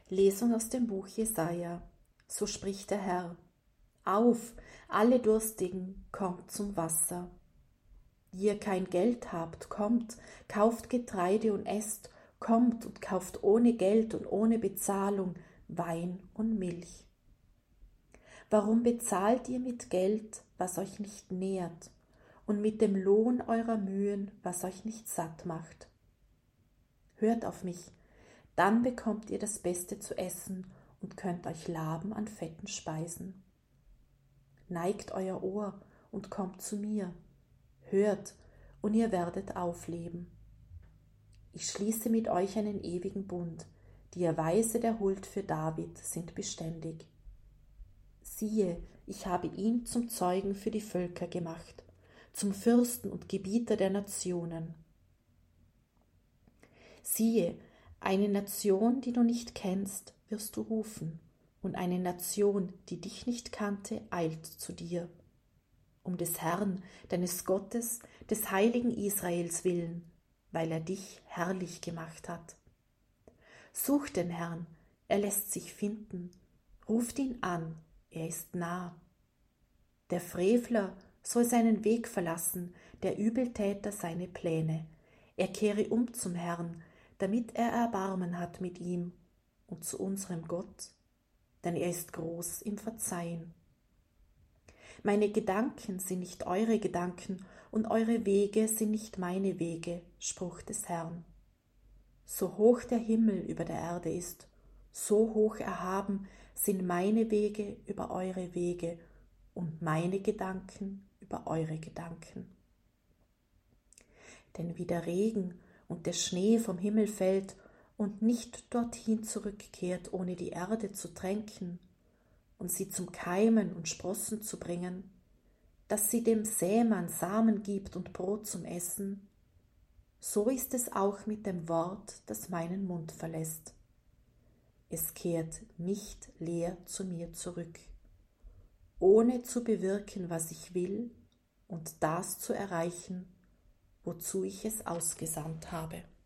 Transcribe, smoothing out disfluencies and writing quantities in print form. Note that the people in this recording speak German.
Lesung aus dem Buch Jesaja. So spricht der Herr: Auf, alle Durstigen, kommt zum Wasser. Die ihr kein Geld habt, kommt, kauft Getreide und esst, kommt und kauft ohne Geld und ohne Bezahlung Wein und Milch. Warum bezahlt ihr mit Geld, was euch nicht nährt, und mit dem Lohn eurer Mühen, was euch nicht satt macht? Hört auf mich, dann bekommt ihr das Beste zu essen und könnt euch laben an fetten Speisen. Neigt euer Ohr und kommt zu mir, hört, und ihr werdet aufleben. Ich schließe mit euch einen ewigen Bund, die Erweise der Huld für David sind beständig. Siehe, ich habe ihn zum Zeugen für die Völker gemacht, zum Fürsten und Gebieter der Nationen. Siehe, eine Nation, die du nicht kennst, wirst du rufen, und eine Nation, die dich nicht kannte, eilt zu dir. Um des Herrn, deines Gottes, des heiligen Israels willen, weil er dich herrlich gemacht hat. Sucht den Herrn, er lässt sich finden, ruft ihn an, er ist nah. Der Frevler soll seinen Weg verlassen, der Übeltäter seine Pläne. Er kehre um zum Herrn, damit er Erbarmen hat mit ihm und zu unserem Gott, denn er ist groß im Verzeihen. Meine Gedanken sind nicht eure Gedanken und eure Wege sind nicht meine Wege, Spruch des Herrn. So hoch der Himmel über der Erde ist, so hoch erhaben sind meine Wege über eure Wege und meine Gedanken über eure Gedanken. Denn wie der Regen und der Schnee vom Himmel fällt und nicht dorthin zurückkehrt, ohne die Erde zu tränken und sie zum Keimen und Sprossen zu bringen, dass sie dem Sämann Samen gibt und Brot zum Essen, so ist es auch mit dem Wort, das meinen Mund verlässt. Es kehrt nicht leer zu mir zurück, ohne zu bewirken, was ich will und das zu erreichen, wozu ich es ausgesandt habe.